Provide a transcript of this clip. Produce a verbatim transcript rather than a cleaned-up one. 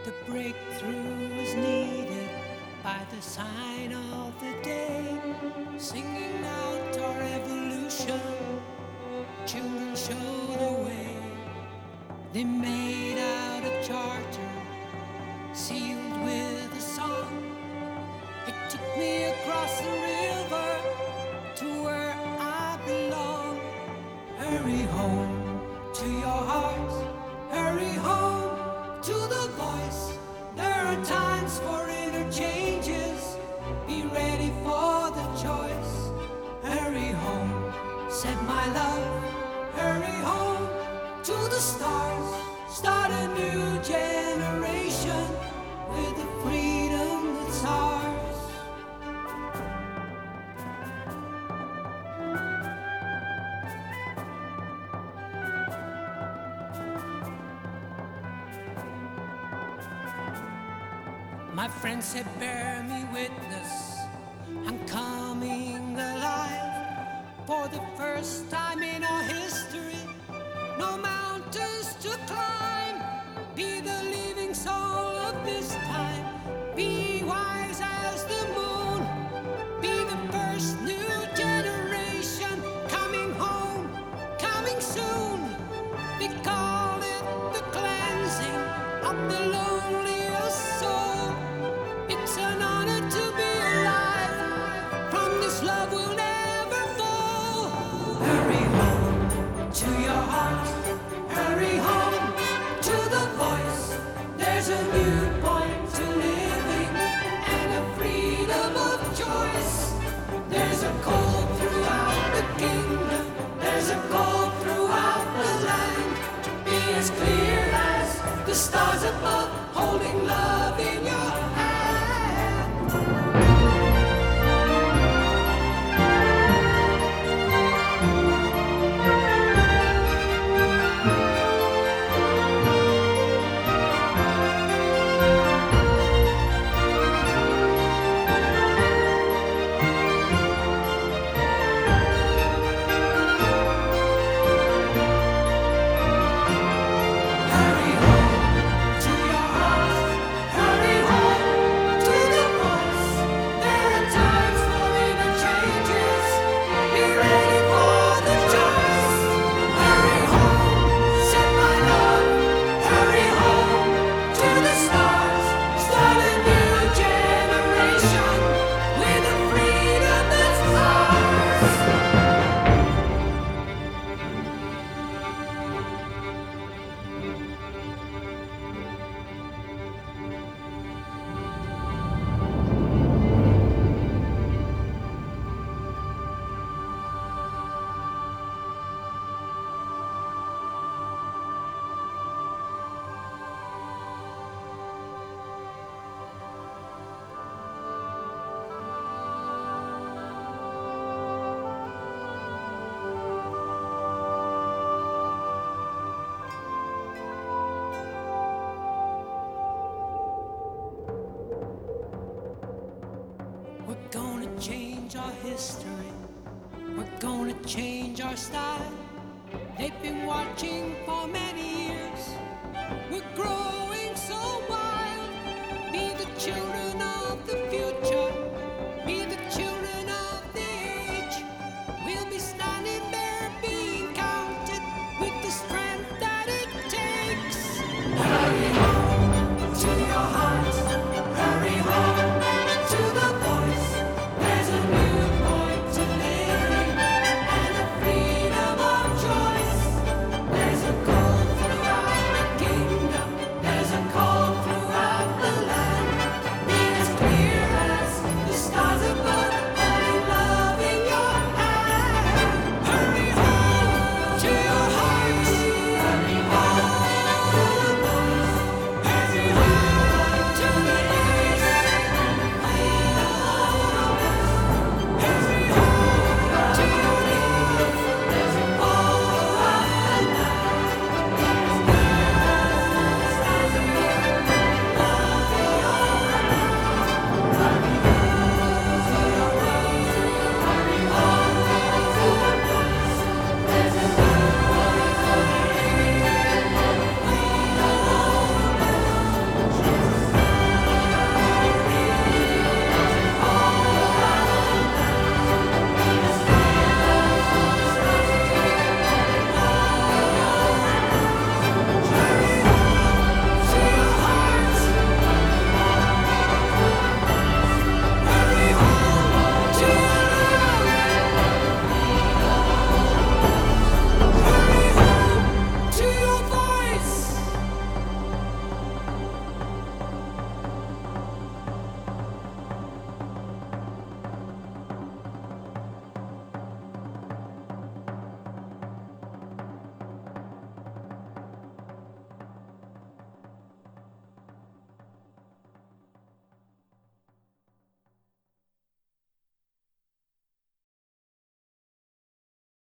The breakthrough is needed by the sign of the day, singing out our evolution. Children show the way. They made out a charter, sealed with a song. It took me across the river to where I belong. Hurry home to your heart. Hurry home to the voice. There are times for interchanges. Be ready for the choice. Hurry home, said my love. Hurry home to the stars. Start a new generation with the freedom that's ours. My friends said, bear me witness, I'm coming alive. For the first time in our history, no mountains to climb. Be the living soul of this time. Be wise as the moon. Be the first new generation coming home, coming soon. They call it the cleansing of the loneliest soul. It's an honor to be alive. From this love we'll never fall. Hurry home to your heart. Hurry home to the voice. There's a new point to living and a freedom of choice. There's a call throughout the kingdom. There's a call throughout the land. Be as clear as the stars above, holding love in your hand. Hurry home to your heart. Hurry home to the voice. There are times for interchanges. Be ready for the choice. Hurry home, said my love. Hurry home to the stars. Start a new generation with the freedom that's ours. We're gonna change our history. We're gonna change our style. They've been watching for many years. We're growing.